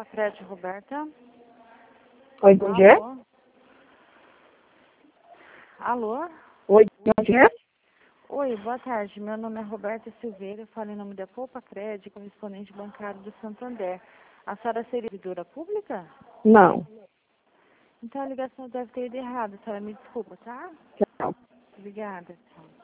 Poupa Crédito, Roberta. Oi, bom dia. Alô? Oi, bom dia. Oi, boa tarde. Meu nome é Roberta Silveira, eu falo em nome da Poupa Crédito, correspondente bancário do Santander. A senhora seria servidora pública? Não. Então a ligação deve ter ido errada, a senhora me desculpa, tá? Tchau. Obrigada. Tchau.